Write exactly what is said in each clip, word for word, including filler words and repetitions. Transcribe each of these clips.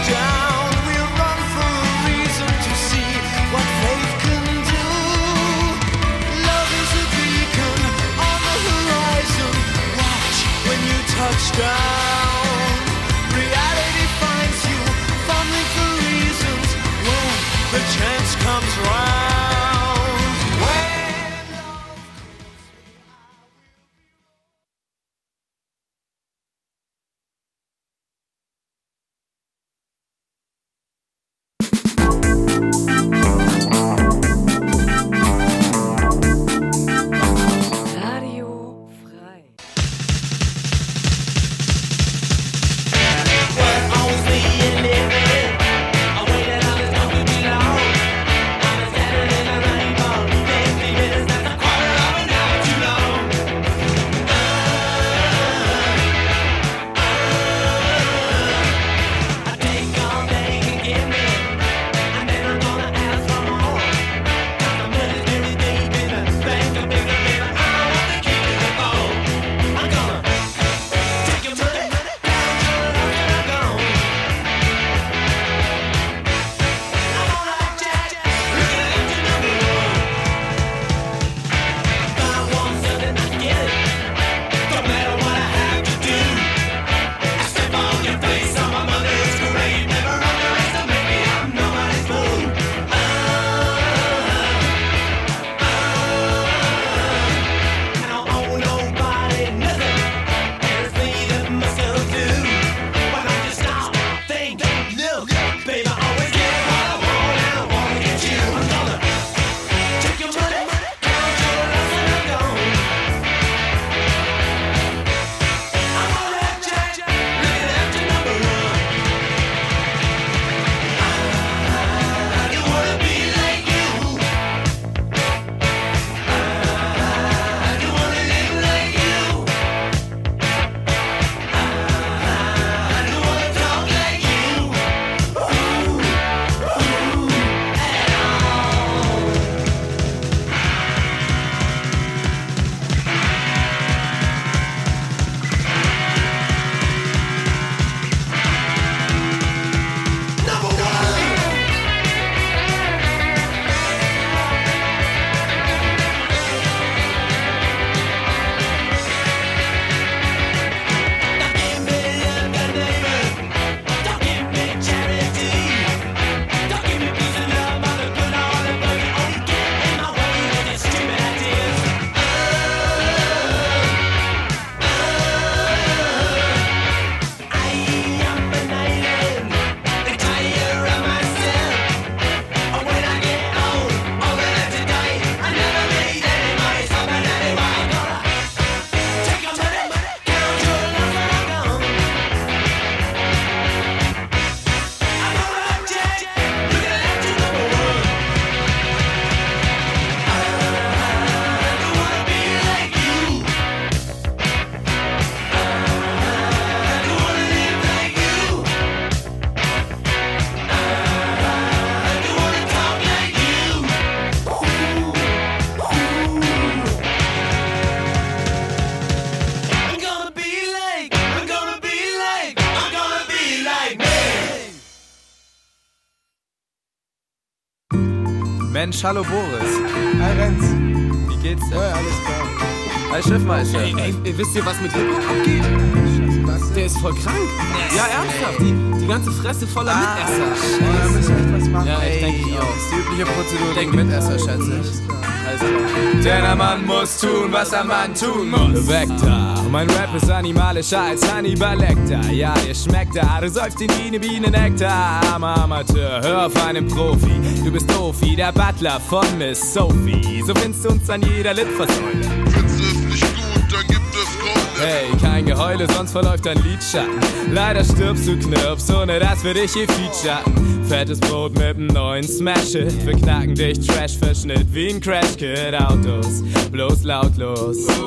down. We run for a reason to see what faith can do. Love is a beacon on the horizon. Watch when you touch down. Reality finds you fumbling for reasons when the chance comes round. Mensch, hallo Boris. Hi Renz. Wie geht's dir? Ja, alles klar. Hi Schiffmeister. Ey, ey, ey, wisst ihr, was mit Hip-Hop abgeht? Der ist voll krank. Ja, ernsthaft. Die, die ganze Fresse voller Ah, Mitesser. Oh, da müssen wir echt was machen. Ja, ich Ey, denke ich auch. Jungs, die übliche Prozedur Denk gegen mit. Mitesser, schätze ich. Alles klar. Denn ein Mann muss tun, was ein Mann tun muss. Weg da, mein Rap ist animalischer als Hannibal Lecter. Ja, ihr schmeckt da, du säufst ihn wie ne Biene Nektar. Armer Amateur, hör auf einen Profi. Du bist doof wie der Butler von Miss Sophie. So findest du uns an jeder Litfaßsäule. Find's es nicht gut, dann gibt es Gründe. Hey, kein Geheule, sonst verläuft dein Lidschatten. Leider stirbst du Knirps, ohne das wir dich hier featuren. Fettes Brot mit nem neuen Smash-Hit. Wir knacken dich Trash-Verschnitt wie ein Crash-Kit. Autos, bloß lautlos.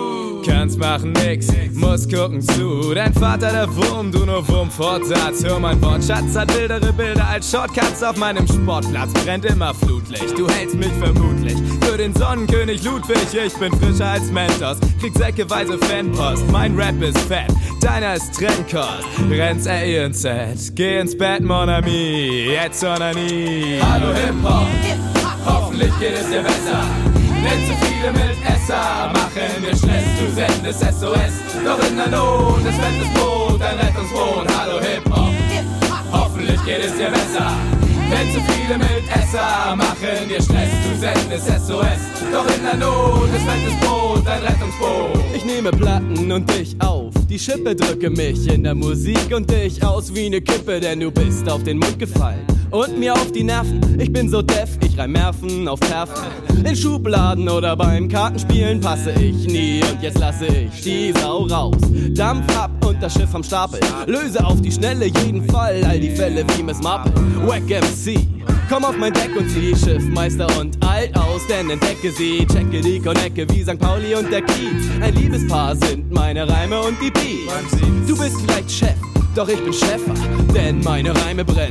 kannst machen nix, muss gucken zu. Dein Vater der Wurm, du nur Wurmfortsatz. Hör mein Wortschatz hat wildere Bilder als Shortcuts auf meinem Sportplatz. Brennt immer Flutlicht, du hältst mich vermutlich für den Sonnenkönig Ludwig. Ich bin frischer als Mentos, krieg säckeweise Fanpost. Mein Rap ist fett, deiner ist Trendkost. Rennst ey ins Set, geh ins Bett, mon ami, jetzt oder nie. Hallo Hip-Hop, hoffentlich geht es dir besser. Denn zu viele Mitesser machen dir Stress. Du sendest S O S, doch in der Not ist fettes Brot, ein Rettungsboot. Hallo Hip-Hop, hoffentlich geht es dir besser. Denn zu viele Mitesser machen dir Stress. Du sendest S O S, doch in der Not ist fettes Brot, ein Rettungsboot. Ich nehme Platten und dich auf, die Schippe drücke mich in der Musik und dich aus wie ne Kippe, denn du bist auf den Mund gefallen und mir auf die Nerven. Ich bin so deaf, ich reim Nerven auf Nerven. In Schubladen oder beim Kartenspielen passe ich nie und jetzt lasse ich die Sau raus. Dampf ab und das Schiff am Stapel, löse auf die Schnelle jeden Fall all die Fälle wie Miss Marple. Wack M C, komm auf mein Deck und zieh Schiffmeister und alt aus, denn entdecke sie, checke die Konecke wie Sankt Pauli und der Kiez. Ein Liebespaar sind meine Reime und die Beats. Du bist vielleicht Chef, doch ich bin Schäfer, denn meine Reime brennen.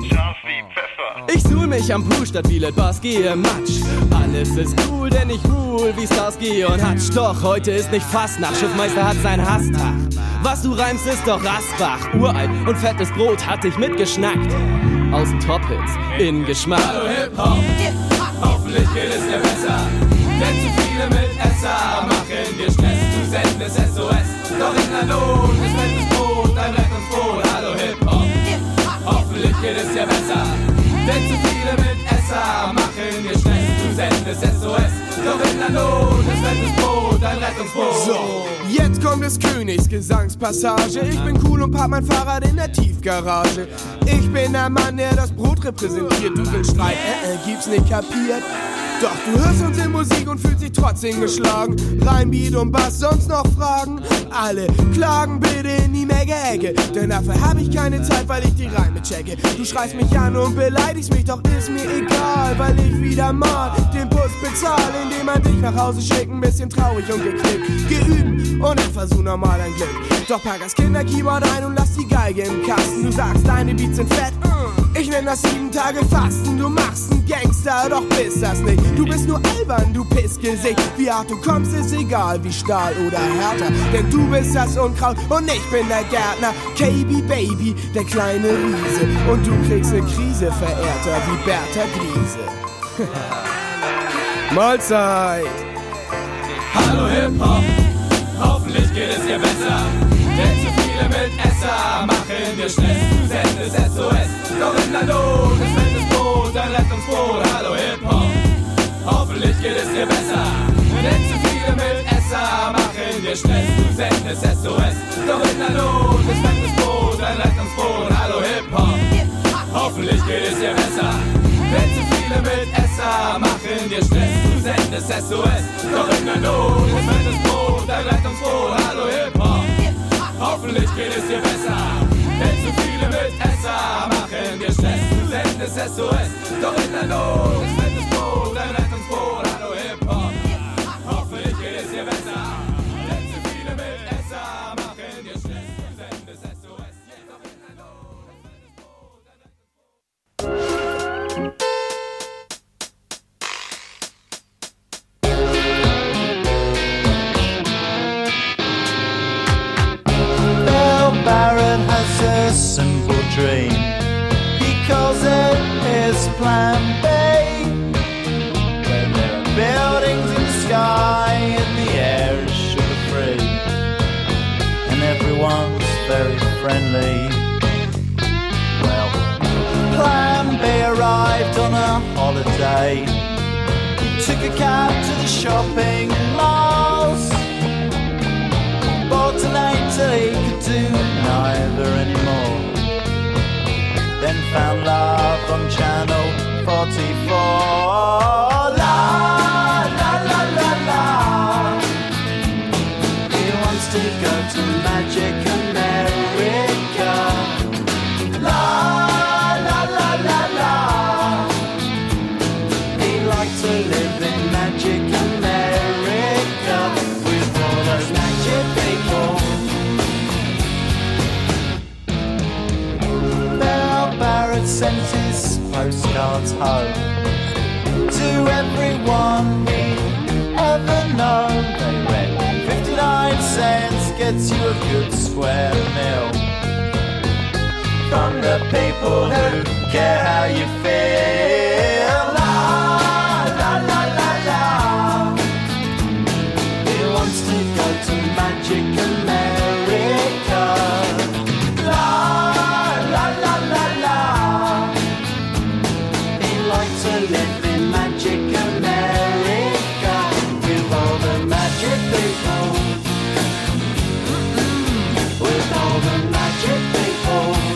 Ich suhl mich am Pool statt wie Litbarski im Matsch. Alles ist cool, denn ich rule wie Starsky und Hutch. Doch heute ist nicht Fastnacht, Schiffmeister hat seinen Hasstag. Was du reimst ist doch Asbach. Uralt und fettes Brot hat dich mitgeschnackt. Aus den Top-Hits in Geschmack. Hallo Hip-Hop, hoffentlich geht es dir besser. Denn zu viele Mitesser machen dir Stress. Du sendest S O S, doch in der Not ist fettes Brot, ein Rettungsboot. Hallo Hip-Hop, hoffentlich geht es dir besser. Denn zu viele Mitesser machen dir Stress. Du sendest S O S, doch in der Not ist fettes Brot, ein Rettungsboot. So, jetzt kommt des Königs Gesangspassage. Ich bin cool und park mein Fahrrad in der Tiefgarage. Ich bin der Mann, der das Brot repräsentiert. Du willst Streit, äh, äh, gibt's nicht kapiert. Doch du hörst uns in Musik und fühlst dich trotzdem geschlagen. Rein, Beat und Bass, sonst noch Fragen? Alle klagen bitte in die Mega-Ecke, denn dafür hab ich keine Zeit, weil ich die Reime checke. Du schreist mich an und beleidigst mich, doch ist mir egal, weil ich wieder mal den Bus bezahl, indem man dich nach Hause schickt, ein bisschen traurig und geklickt. Geh üben und dann versuch nochmal dein Glück. Doch pack das Kinderkeyboard ein und lass die Geige im Kasten. Du sagst, deine Beats sind fett, ich nenn das sieben Tage Fasten. Du machst einen Gangster, doch bist das nicht. Du bist nur albern, du Pissgesicht. Wie hart du kommst, ist egal, wie Stahl oder härter. Denn du bist das Unkraut und ich bin der Gärtner. K B Baby, der kleine Riese. Und du kriegst ne Krise, Verehrter, wie Bertha Griese. Mahlzeit! Hallo Hip-Hop, hoffentlich geht es dir besser. Denn zu viele Mitesser machen dir Stress. Du sendest S O S, doch in der Not ist fettes Brot, ein Rettungsboot. Hallo Hip-Hop, hoffentlich geht es dir besser. Denn zu viele Mitesser machen dir Stress. Du sendest S O S, doch in der Not ist fettes Brot, ein Rettungsboot. Hallo Hip-Hop, hoffentlich geht es dir besser. Denn zu viele Mitesser machen dir Stress. Du sendest S O S, doch in der Not ist fettes Brot, ein Rettungsboot. Hallo Hip-Hop, hoffentlich geht es dir besser. Denn zu viele Mitesser machen dir Stress. Du sendest S O S, doch in der Not ist fettes Brot, ein Rettungsboot. Hallo Hip-Hop, hoffentlich geht es dir besser. Denn zu viele Mitesser machen dir Stress. Du sendest S O S, doch in der Not ist fettes Brot, ein Rettungsboot. Barrett has a simple dream. He calls it his plan B. Where there are buildings in the sky and the air is sugar free, and everyone's very friendly. Well, Plan B arrived on a holiday. He took a cab to the shopping malls. Bought an eight till he could do neither anymore. Then found love on channel forty-four. La la la la la. He wants to go to Magic America. La la la la la. He'd like to live in Magic America with all those magic sent his postcards home to everyone he ever known. They read fifty-nine cents gets you a good square meal from the people who care how you feel. La la la la la. He wants to go to Magic America. La la la la la. He likes to live in Magic America with all the magic people. With all the magic people.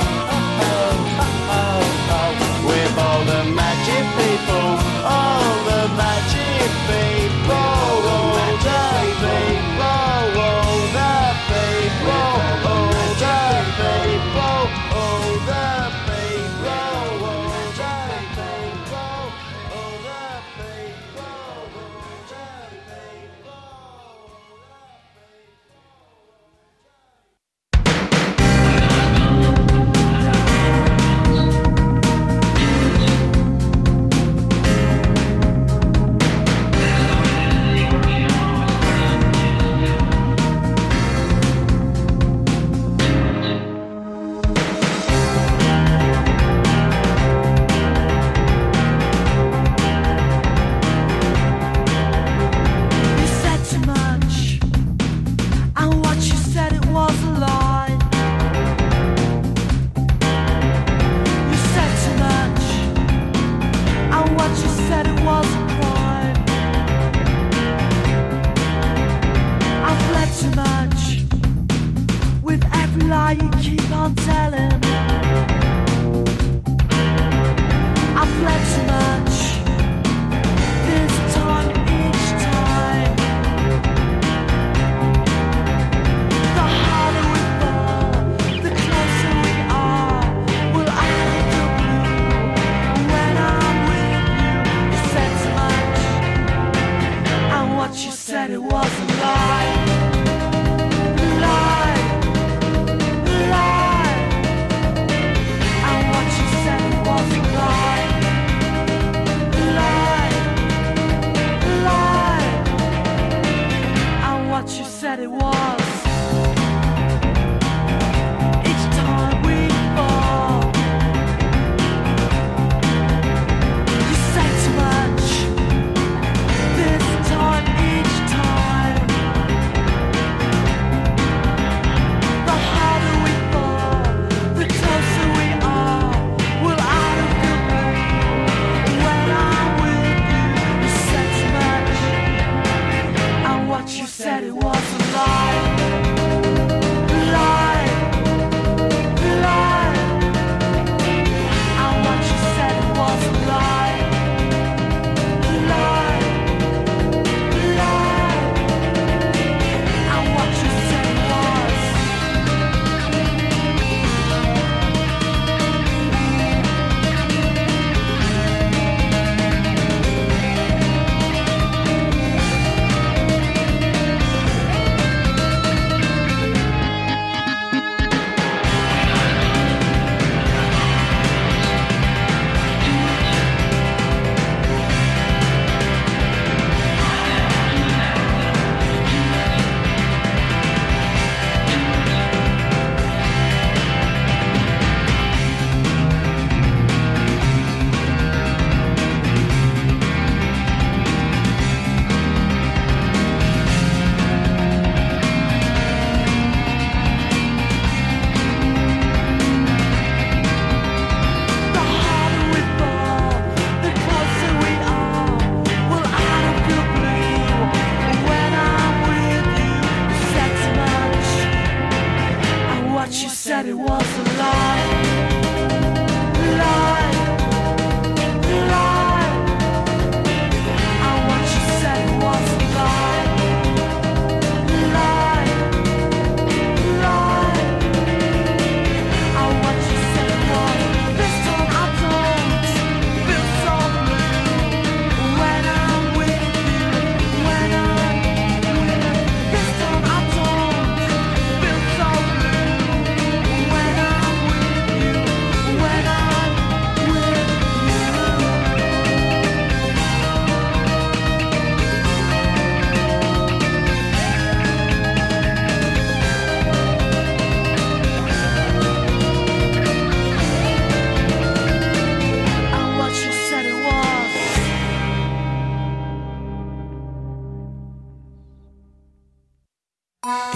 All the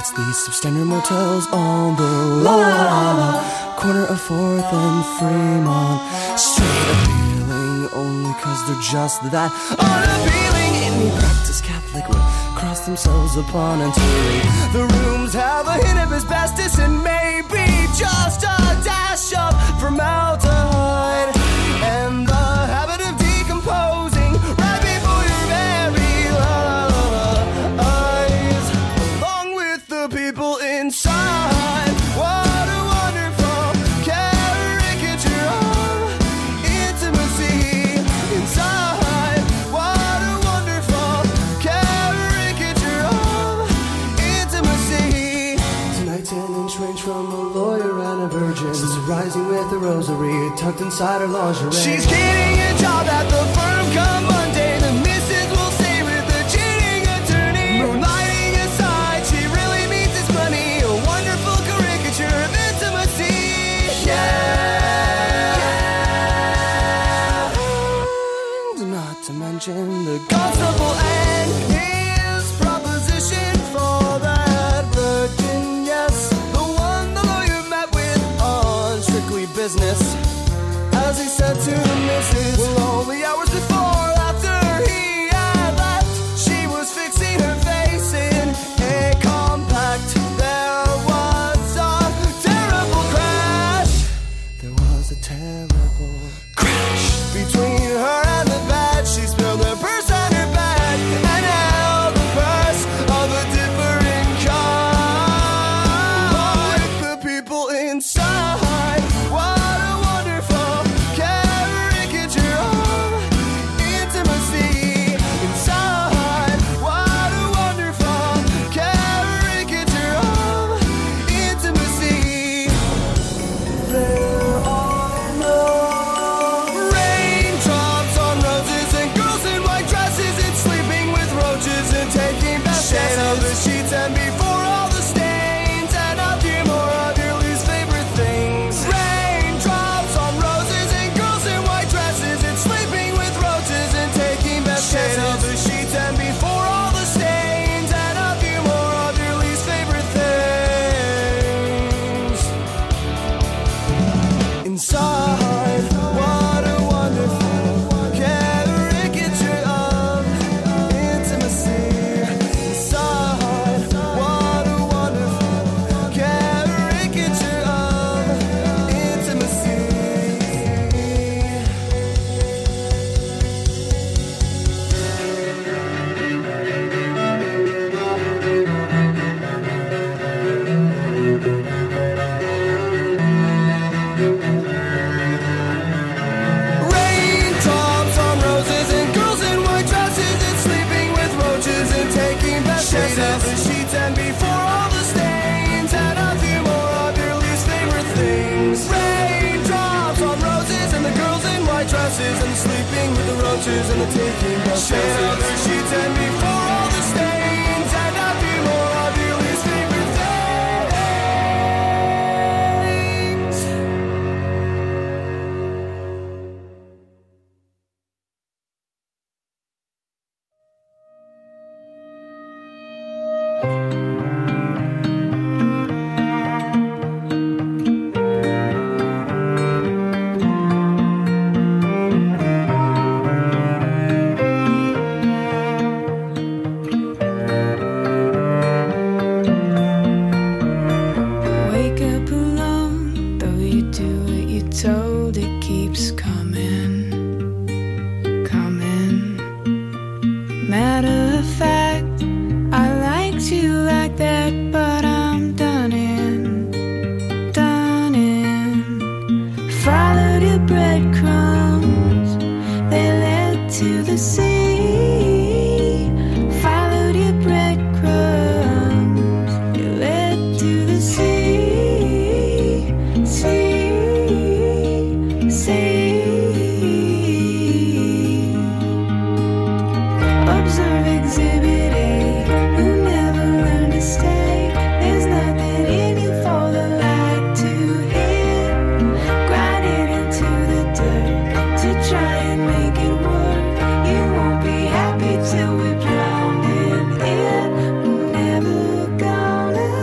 It's these substandard motels on the la la la corner of fourth and Fremont. Straight appealing only cause they're just that unappealing. Any practice Catholic would cross themselves upon entering. The rooms have a hint of asbestos and maybe just a dash of formaldehyde. And the habit of decomposing right before your very la la la eyes. Along with the people inside. What a wonderful caricature of intimacy inside. What a wonderful caricature of intimacy. Tonight's an inch range from a lawyer and a virgin. She's rising with a rosary tucked inside her lingerie. She's getting a job at the firm come Monday. The missus will stay with the cheating attorney. Moonlighting aside, she really means his money. A wonderful caricature of intimacy. Yeah. And not to mention the constable and his proposition for that virgin. Yes, the one the lawyer met with on Strictly Business. As he said to the missus, well, only hours before, after he had left, she was fixing her face in a compact. There was a terrible crash. There was a terrible crash between her and the bed. She spilled her purse on her bed and held the purse of a different kind. With the people inside, what a wonderful caricature of intimacy inside. What a wonderful caricature of intimacy. There are no raindrops on roses and girls in white dresses and sleeping with roaches and taking baths. Shade of the sheets and before all the stains and a few more of your least favorite things. Raindrops on roses and girls in white dresses and sleeping with roaches and taking baths. Shade of the sheets and before all the stains and a few more of your least favorite things. Inside, what a wonderful caricature of intimacy. Inside, what a wonderful caricature of intimacy. Raindrops on roses and girls in white dresses and sleeping with roaches and taking baths. Shade of the sheets and before all the stains and a few more of your least favorite things. Raindrops on roses and the girls in white dresses and the sleeping with the roaches and the taking baths. Shade of the sheets and before all the stains and a few more of your least favorite things. Wake up alone, though you do what you're told, it keeps coming, coming. Matter of fact, I liked you like that, but I'm done in, done in. Followed your breadcrumbs, they led to the sea. Followed your breadcrumbs, they led to the sea, sea, sea. Observe Exhibit A, who never learned to stay. There's nothing in you for the light to hit. Grinding into the dirt to try and make it work. You won't be happy till we drown in it. We're never gonna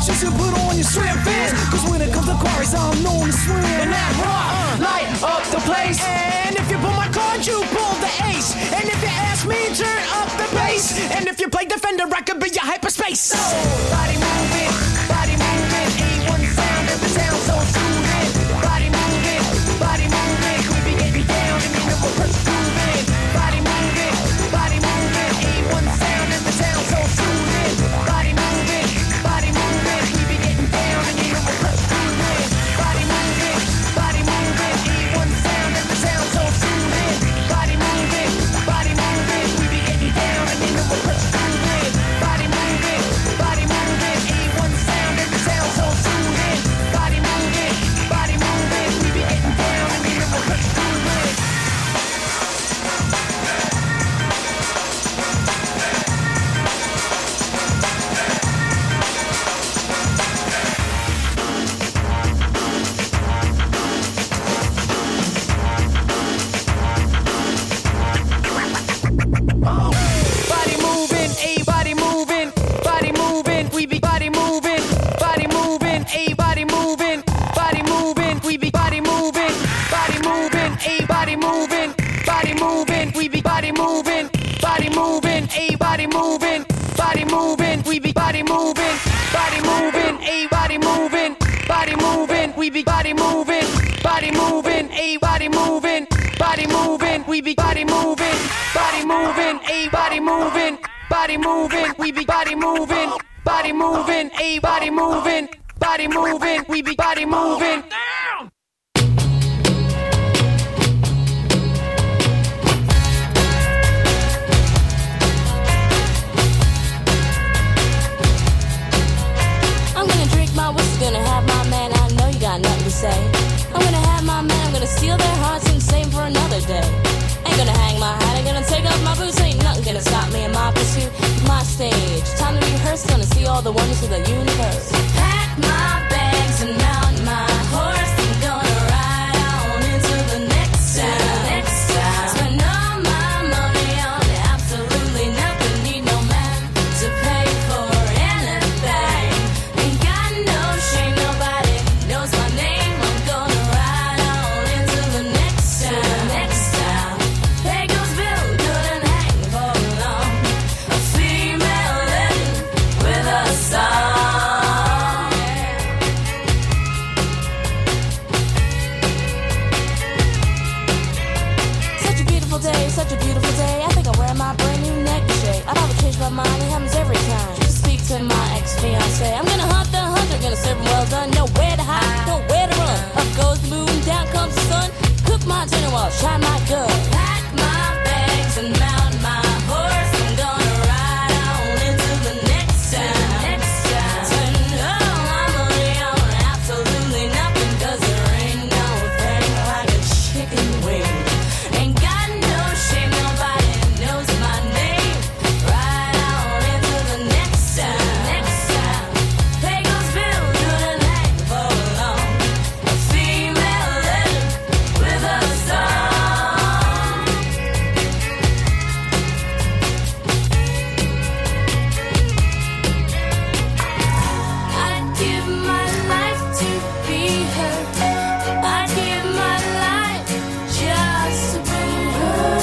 face just to put on your swim fins. Cause when it comes to quarries, I'm known to swim. And that rock, light up the place. And if you pull my card, you pull the ace. And if you ask me, turn up the bass. And if you play defender, I could be your hyperspace. So, body moving, body moving, A one sound of the town, so soothing. Body moving, body moving, we be getting down and you know we're grooving. Body moving, body moving, A one sound of the town, so soothing. Body moving, body moving, we be getting down and you know we're grooving. Body moving, body moving, A one sound of the town, so soothing. Body moving, body moving, we be getting down and you know we're grooving. Body moving, body moving, A one sound of the town, so soothing. Body moving, body moving, we be getting down and you know we're grooving. Body moving, a body moving, body moving, we be body moving, body moving, a body moving, body moving, we be body moving, body moving, a body moving, body moving, we be body moving, body moving, a body moving, body moving, we be body moving, body moving, a body moving, body moving, we be body moving, body moving, a body moving, body moving, we be body moving, body moving, a body moving, body moving, we be body moving, body moving, a body moving, body moving, we be body moving. I'm gonna drink my whiskey, gonna have my man, I know you got nothing to say. I'm gonna have my man, I'm gonna steal their hearts and save 'em for another day. Ain't gonna hang my hat, ain't gonna take off my boots, ain't nothing gonna stop me in my pursuit. My stage, time to rehearse, gonna see all the wonders of the universe. Pack my bags and mount my horse, I'm gonna ride on into the next town. Next town. Spend all my money on absolutely nothing, need no man to pay for anything. Ain't got no shame, nobody knows my name. I'm gonna ride on into the next town. Next town. Bakersville couldn't hang for long. A female legend with a song. Such a beautiful day, such a beautiful day. I think I'll wear my brand new negligee. I probably change my mind, it happens every time. To speak to my ex-fiance, I'm gonna hunt the hunter, gonna serve him well done. Nowhere to hide, nowhere to run. Up goes the moon, down comes the sun. Cook my dinner while I shine my gun. Pack my bags and mount my horse. I'm gonna ride on into the next town. Next town. Spend all my money on absolutely nothing, 'cause there ain't no thing like a chicken wing. Ain't got no shame, nobody knows my name. Ride on into the next town. Next town. Bakersville couldn't hang for long. A female legend with a song. I'd give my life to be her. I'd give my life just to be her.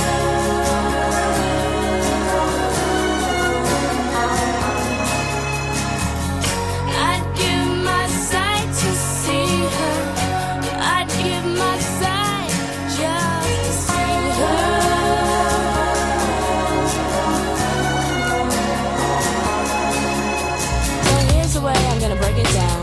I'd give my sight to see her. I'd give my sight just to see her. So here's the way I'm gonna break it down.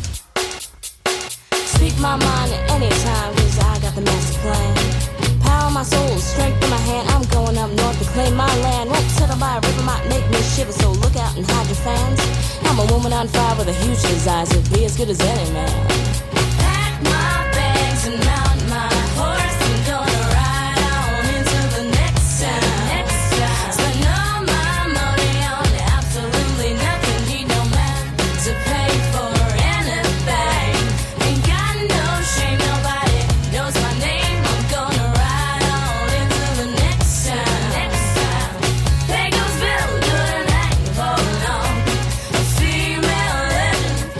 Speak my mind at any time, 'cause I got the master plan. Power my soul, strength in my hand. I'm going up north to claim my land. Won't settle by a river, might make me shiver, so look out and hide your fans. I'm a woman on fire with a huge desire to be as good as any man. Pack my bags and mount my horse. I'm gonna ride on into the next town. Next town. Spend all my money on absolutely nothing, need no man to pay for anything. Ain't got no shame, nobody knows my name. I'm gonna ride on into the next town. Next town. Bakersville couldn't hang for long. A female legend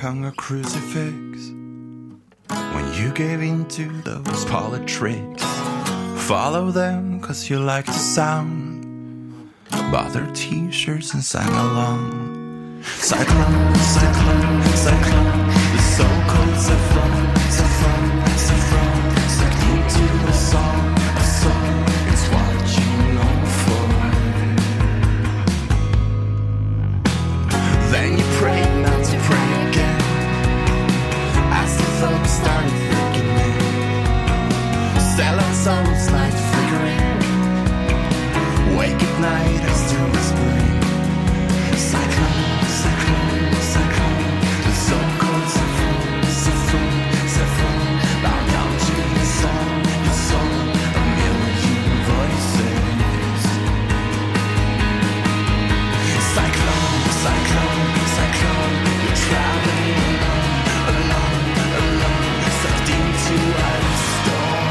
hung a crucifix when you gave into those parlor tricks. Follow them cause you like the sound, bought their t-shirts and sang along. Cyclone, cyclone, cyclone, the so-called cyclone, cyclone, cyclone, sucked into the song, a song, it's what you know for. Then you prayed not to pray again, as the folks started freaking in. Selling souls like flickering, wake at night as through whispering. Cyclone, cyclone, cyclone, the so-called cyclone, cyclone, cyclone, bow down to the song, the song, a million voices. Cyclone, cyclone, cyclone, you're traveling alone, alone, alone, sucked into a storm.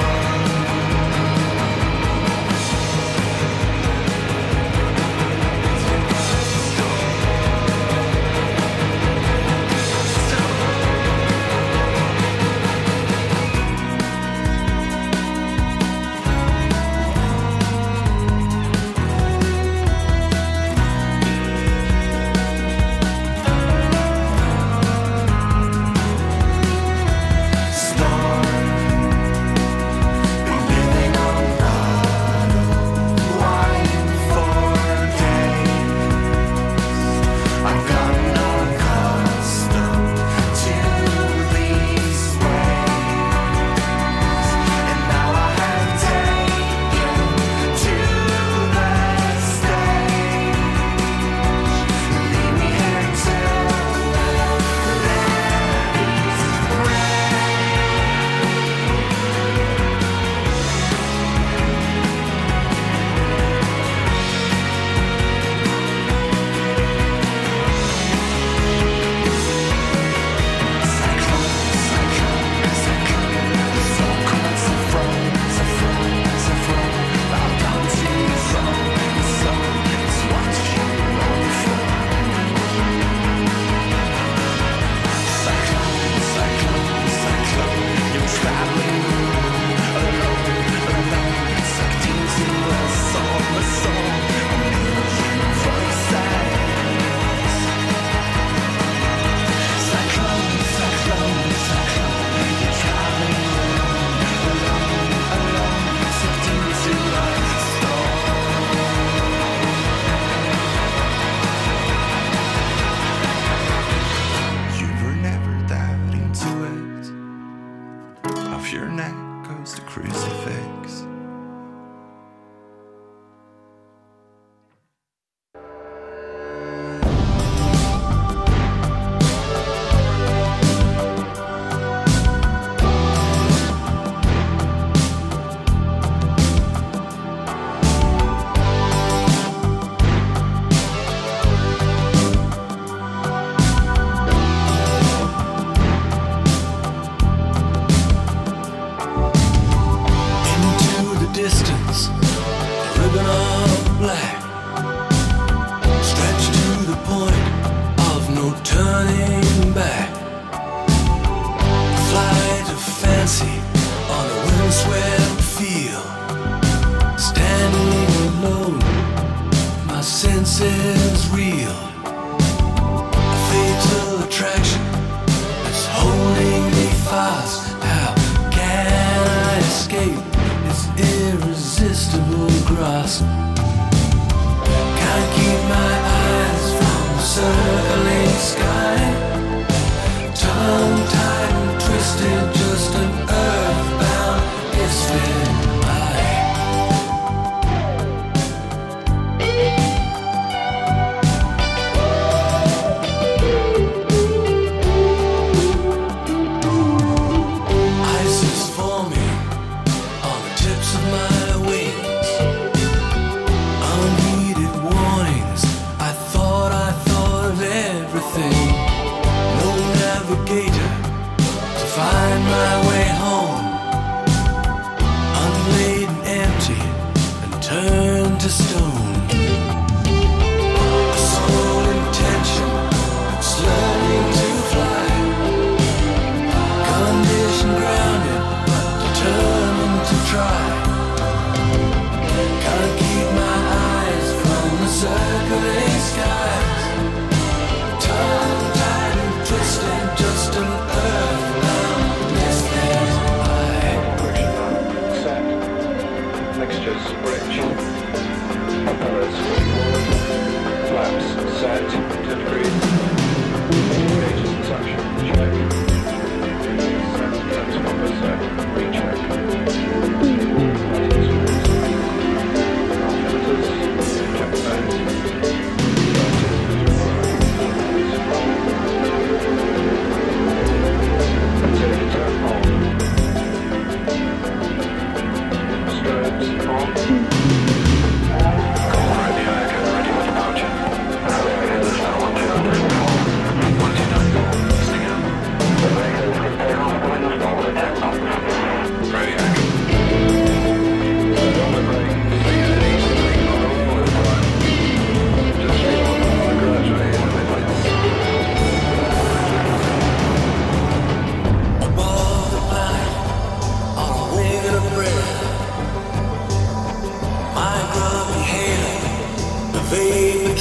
Ice is forming on the tips of my wings.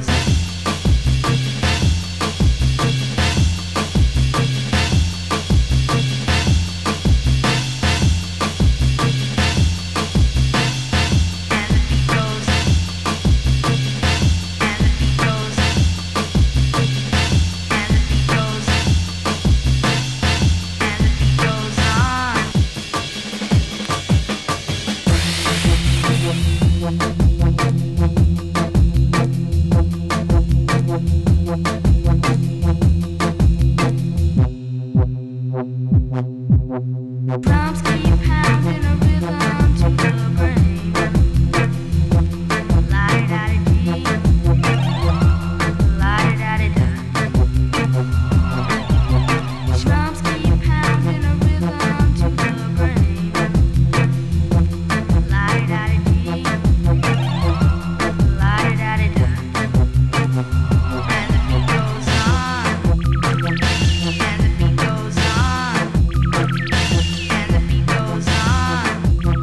Goes on.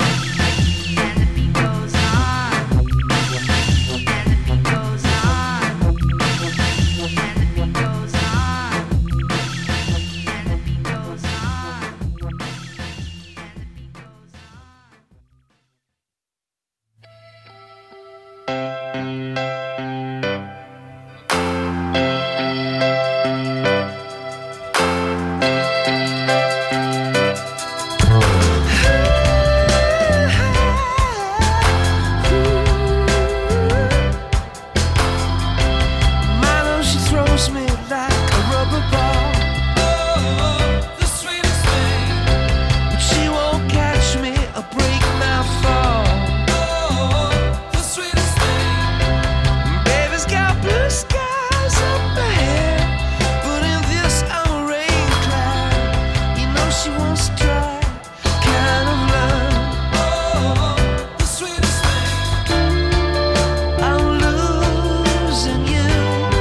Milo, she throws me like a rubber ball. The sweetest thing. But she won't catch me or break my fall. The sweetest thing. Baby's got blue skies up ahead, but in this rain cloud, you know she wants to try kind of love. The sweetest thing. I'm losing you.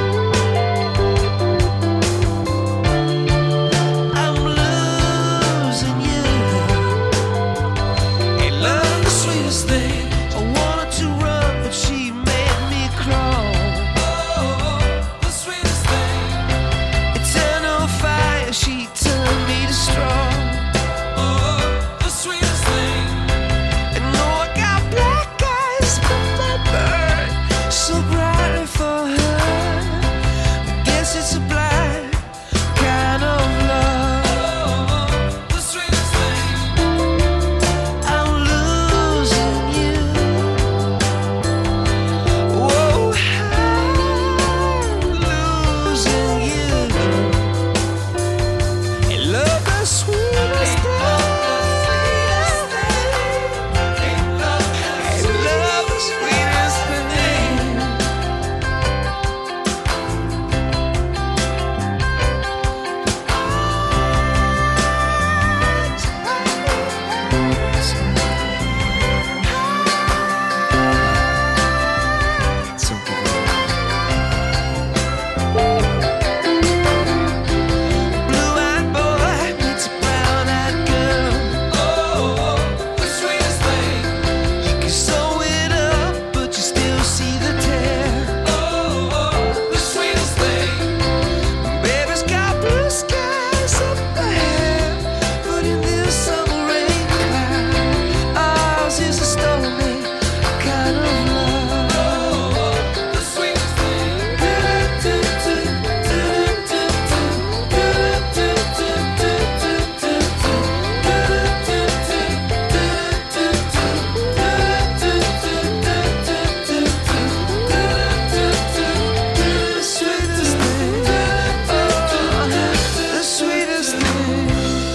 I'm losing you. Hey, love, the sweetest thing. I wanted to run, but she made me crawl. The sweetest thing. Eternal fire, she turned me to straw. The sweetest thing. And know I got black eyes, but my bird so bright for her. I guess it's a blind kind of love. The sweetest thing. I'm losing you. Whoa, I'm losing you. Hey, love, the sweetest thing. Hey, love, the sweetest thing. Blue-eyed boy meets a brown-eyed girl. The sweetest thing. You can sew it up, but you still see the tear. The sweetest thing. Baby's got blue skies up ahead, but in this summer rain cloud, ours is a stormy kind of love. The sweetest thing. The sweetest thing. Oh, the sweetest thing.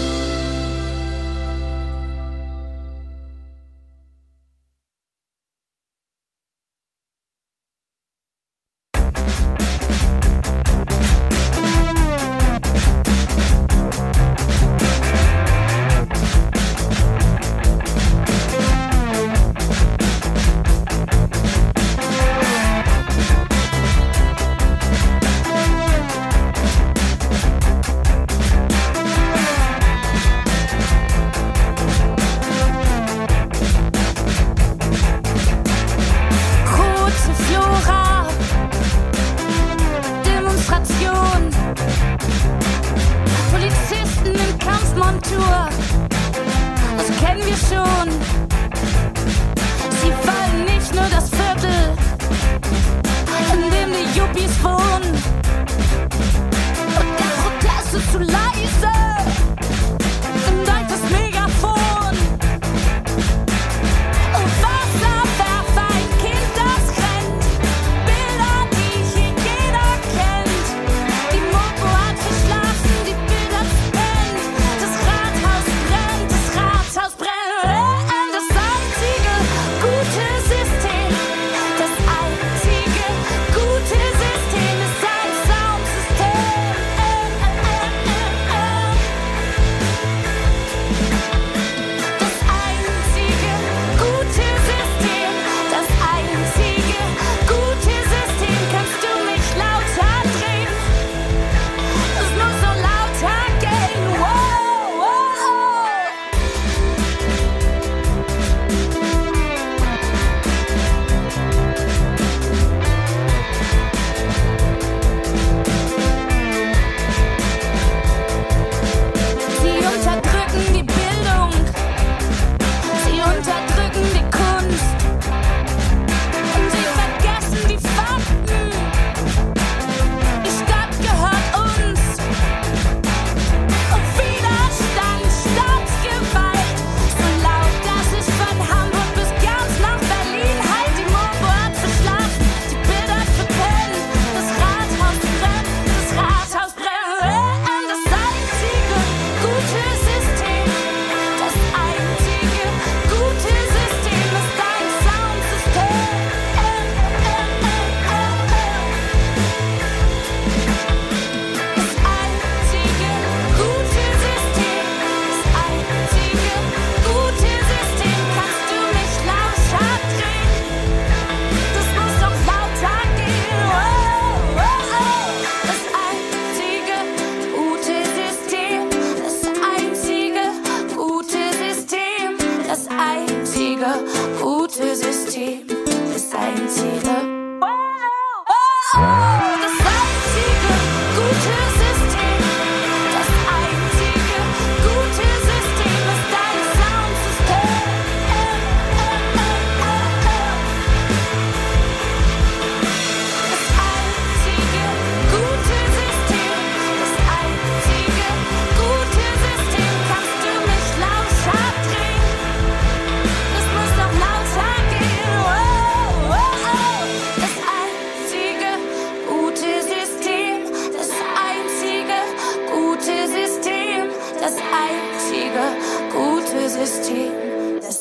Rote Flora, Demonstration, Polizisten in Kampfmontur, das kennen wir schon. Sie wollen nicht nur das Viertel, in dem die Yuppies wohnen. Und der Protest ist zu leise, im Deich das Megafon. Und Wasserwerfer, ein Kind, das rennt. Bilder, die hier jeder kennt. Die Mopo hat verschlafen, die Bilder brennt. Das Rathaus brennt, das Rathaus brennt.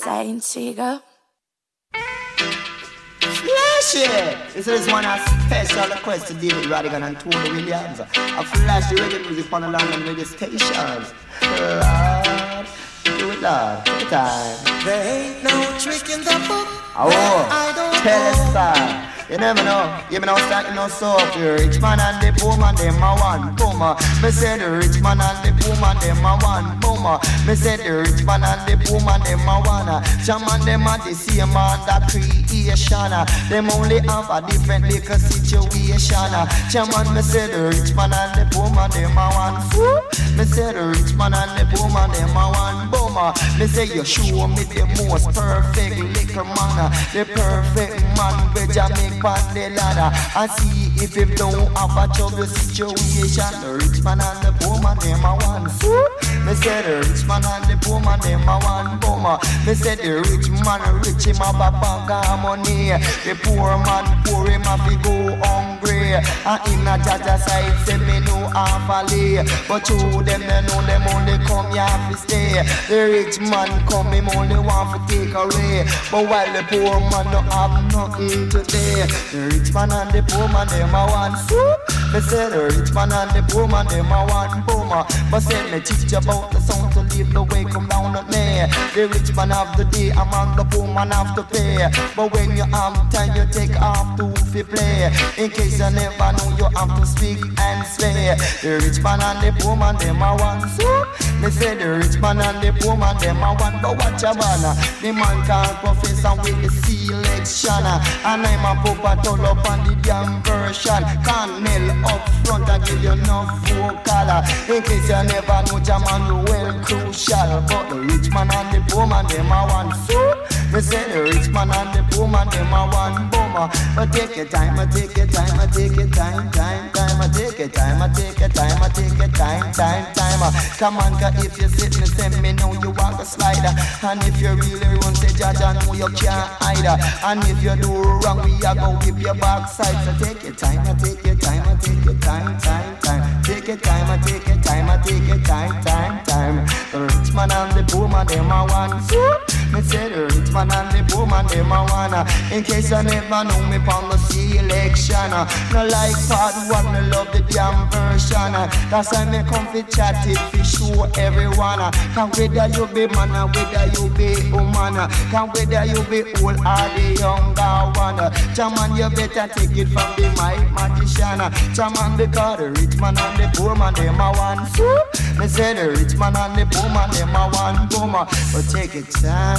saying to you, girl? Flash it! This is one a special request to David Radigan and Tony Williams. A flash the reggae music on the London radio stations. Lord, do it, Lord, take time. There ain't no trick in the book. Oh, I don't tell us that. You never know, you know, start you know so up. The rich man and the poor man, them a one boomer. Me say the rich man and the poor man, them a one boomer. Me say the rich man and the poor man, them a one. Some man them a the same man that creation. Them only have a different little situation. Some man me say the rich man and the poor man, them a one. Me say the rich man and the poor man, them a one boomer. Me say you show me the most perfect little man, the perfect man with Jamaica. On the ladder and see if him don't have a trouble situation. The rich man and the poor man, them a one. Me say the rich man and the poor man, them a one bummer. Me say the rich man rich, him have a bag of money. The poor man poor, him have to go hungry. And in a Jaja side, say me no half a lay. But you them, they know them only come here to stay. The rich man come, him only want to take away. But while the poor man don't have nothing today. The rich man and the poor man, them a one soup. They say the rich man and the poor man, them a one boomer. But say me teach about the sound to leave the way come down at me. The rich man have the day, among the poor man have to pay. But when you have time, you take off to fi play. In case you never know, you have to speak and slay. The rich man and the poor man, them a one soup. They say the rich man and the poor man, them a one. But watch a man, the man called professor with the selection. And I'm a Papa told up on the damn version. Can't nail up front and give you enough vocal. In case you never know, Jaman, you well crucial. But the rich man and the poor man, them a one soup. They say the rich man and the poor man, them a one bummer. But take your time, I take your time, I take your time, time, time. I take your time, I take your time, I take your time, time, time. Come on, cause if you sit me, send me know you walk a slider. And if you really want to judge, I know you can't hide. And if you do wrong, we are gonna whip your backside. So take your time, I take your time, I take your time, time, time. Take your time, I take your time, I take your time, time, time. The rich man and the poor man, them a one. Me say the rich man and the poor man, them a one. In case you never know me from the selection. No like part one, me love the damn version. That's why me come fi chat it fi show everyone. Can whether you be man or whether you be woman. Can whether you be old or the younger one. Chaman, you better take it from the mathematician. Chaman, because the rich man and the poor man, them a one. Me say the rich man and the poor man, them a one boomer. But take your time.